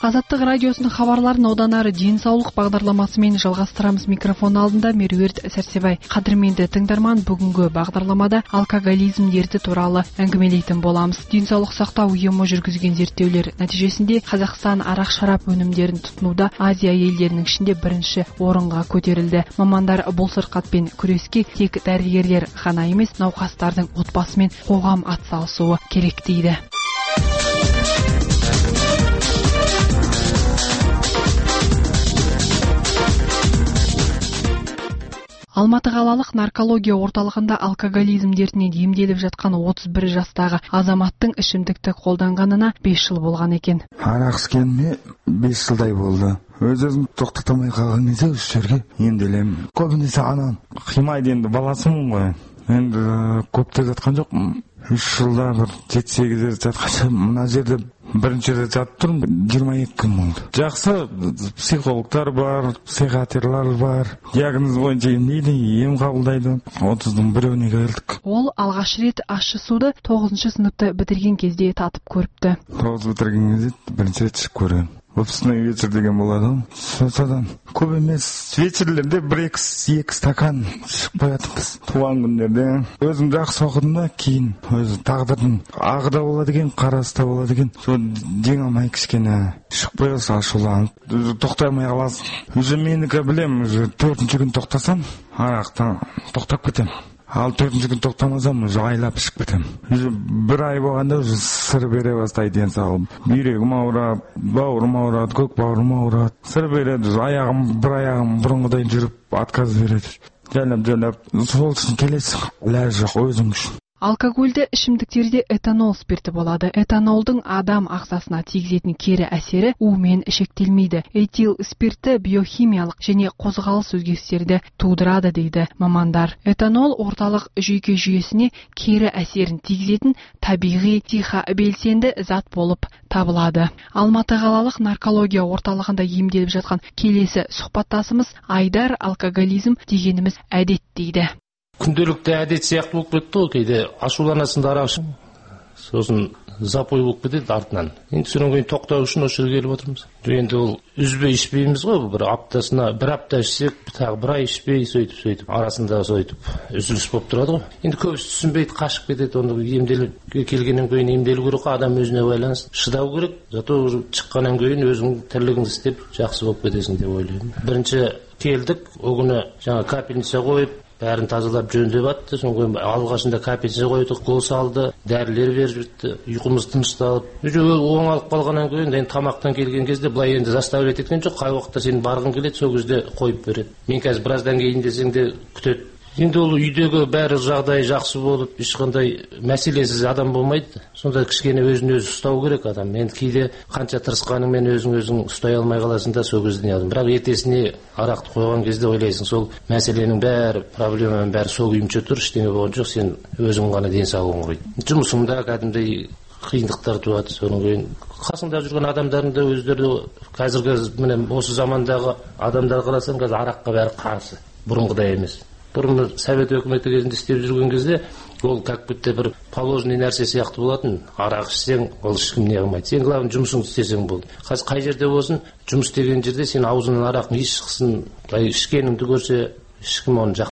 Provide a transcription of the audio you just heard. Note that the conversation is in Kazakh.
Азаттық радиосының хабарларын одан ары денсаулық бағдарламасымен жалғастырамыз. Микрофон алдында Меруерт Сәрсебай. Қадірменді тыңдарман, бүгінгі бағдарламада алкоголизм дерті туралы әңгімелейтін боламыз. Денсаулық сақтау ұйымы жүргізген зерттеулер нәтижесінде Қазақстан арақ-шарап өнімдерін тұтынуда Азия елдерінің ішінде бірінші орынға көтерілді. Мамандар бұл сырқатпен күреске тек дәрігерлер ғана емес, науқастардың отбасы мен қоғам атсалысуы керек дейді. Алматы қалалық наркология орталығында алкоголизм дертінен емделіп жатқан 31 жастағы азаматтың ішімдікті қолданғанына 5 жыл болған екен. Арақ ішкеніме 5 жылдай болды. Өзім тоқтатамай қалған кезде осы жерге емделемін. Көбінесе анам қимайды, енді баласымын ғой. Енді көпте жатқан жоқпын. 3 жылда бір 7-8 рет жатқанша мына жерде бірінші рет жатып тұрмын, 22 күн болды. Жақсы психологтар бар, психиатрлар бар. Диагноз бойынша емдейді, ем қабылдайды. 30-ның біреуіне келдік. Ол алғаш рет ащы суды 9 сыныпты бітірген кезде татып көріпті. 9 бітірген кезде бірінші рет ішіп көрген. Выпускной вечер деген болады. Содан көп емес, вечерлерде 1-2 стакан ішіп қоятынбыз. Туған күндерде өзім жақсы оқыдым да, кейін өзі тағдырдың ағы да болады екен, қарасы да болады екен. Сол дең алмай кішкене ішіп қоясың, ашуланып, тоқтай алмай қаласың. Уже менікі білем, уже 4-ші күн тоқтасам, арақтан тоқтап кетем. Ал 4-ші күн тоқтамасам, уже айлап ішіп кетем. Уже 1 ай болғанда уже сыр бере бастайды денсаулығым. Бүйрегім ауырады, бауырым ауырады, көк бауырым ауырады. Сыр береді, бір аяғым бұрынғыдай жүріп отказ береді. Жайлап, сол үшін келесің, ләз жоқ өзің үшін. Алкогольді ішімдіктерде этанол спирті болады. Этанолдың адам ағзасына тигізетін кері әсері умен шектелмейді. Этил спирті биохимиялық және қозғалыс өзгерістерді тудырады дейді мамандар. Этанол орталық жүйке жүйесіне кері әсерін тигізетін табиғи психобелсенді зат болып табылады. Алматы қалалық наркология орталығында емделіп жатқан келесі сұхбаттасымыз Айдар. Алкоголизм дегеніміз әдет дейді. Күнделікті әдет сияқты болып кетті ғой, кейде ашуланасың да арақ ішіп, сосын запой болып кетеді артынан. Енді содан кейін тоқтау үшін осы жерге келіп отырмыз. Енді ол үзбей ішпейміз ғой, бір аптасына 1 апта ішсек, тағы 1 ай ішпей, сөйтіп арасында сөйтіп үзіліс болып тұрады ғой. Енді көбісі түсінбейді, қашып кетеді. Оны емделуге келгеннен кейін емделу керек, адам өзіне байланысты шыдау керек. Зато шыққаннан кейін өзің тірлігіңді істеп жақсы болып кетесің деп ойлаймын. Бірінші келдік, ол күні жаңа капельница қойып, бәрін тазалап жөндеп атты. Соңғы алғашында капельница қойдық, гол салды, дәрілер беріп жүрді, ұйқымыз тынышталып. Оңалып қалғаннан кейін енді тамақтан келген кезде былай енді заставлять еткен жоқ. Қай уақытта сен барғың келеді, сол кезде қойып береді. Мен қазір біраздан кейін десең де күтеді. Енді ол үйдегі бәрі жағдай жақсы болып, ешқандай мәселесіз адам болмайды. Сонда кішкене өзін өзі ұстау керек адам. Енді кейде қанша тырысқаныңмен өзің ұстай алмай қаласың да сол кезде не адам. Бірақ ертесіне арақты қойған кезде ойлайсың, сол мәселенің бәрі, проблеманың бәрі сол күйінше тұр, ештеңе болған жоқ, сен өзің ғана денсаулығың қойды. Жұмысыңда кәдімгідей қиындықтар туады. Содан кейін қасыңда жүрген адамдардың да өздері қазіргі міне осы замандағы адамдар қарасаң, қазір араққа бәрі қарсы. Бұрынғыдай емес. Бұрын совет өкіметі кезінде істеп жүрген кезде ол как будто бір положенный нәрсе сияқты болатын. Арақ ішсең, ол ешкім не қылмайды. Сен главное жұмысыңды істесең болды. Қазір қай жерде болсын, жұмыс істеген жерде сен аузыңнан арақ иіс шықсын, ішкеніңді көрсе, ешкім оны